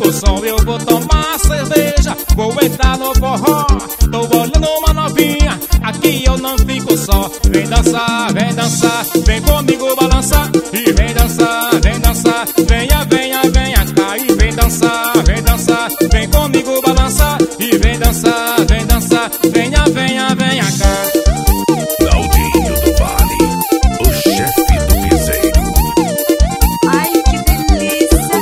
fico só, eu vou tomar cerveja, vou entrar no forró. Tô olhando uma novinha, aqui eu não fico só. Vem dançar, vem comigo balançar. E vem dançar, venha, venha, venha cá. E vem dançar, vem comigo balançar. E vem dançar, venha, venha, venha cá. Claudinho do Vale, o chefe do piseiro. Ai, que delícia!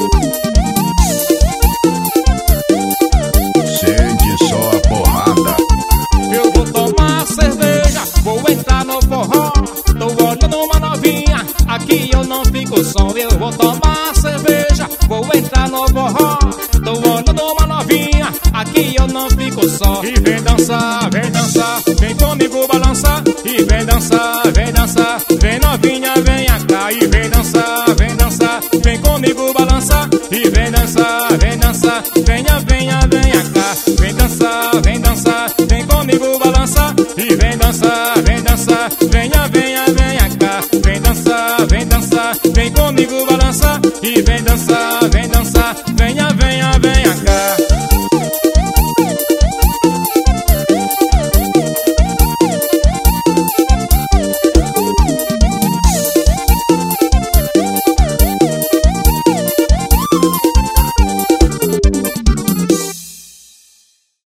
Sente só a porrada. Eu vou tomar cerveja, vou entrar no forró. Tô olhando uma novinha, aqui eu não fico só. Eu vou tomar cerveja, vou entrar no forró. Tô olhando uma novinha, aqui eu não fico só. E vem dançar, vem comigo balançar. E vem dançar, vem novinha, venha cá. E vem dançar, vem comigo balançar. E vem dançar, venha, venha, venha cá. Vem dançar, vem comigo balançar. E vem dançar, venha, venha, venha cá. Vem dançar, vem comigo balançar. E vem dançar, venha,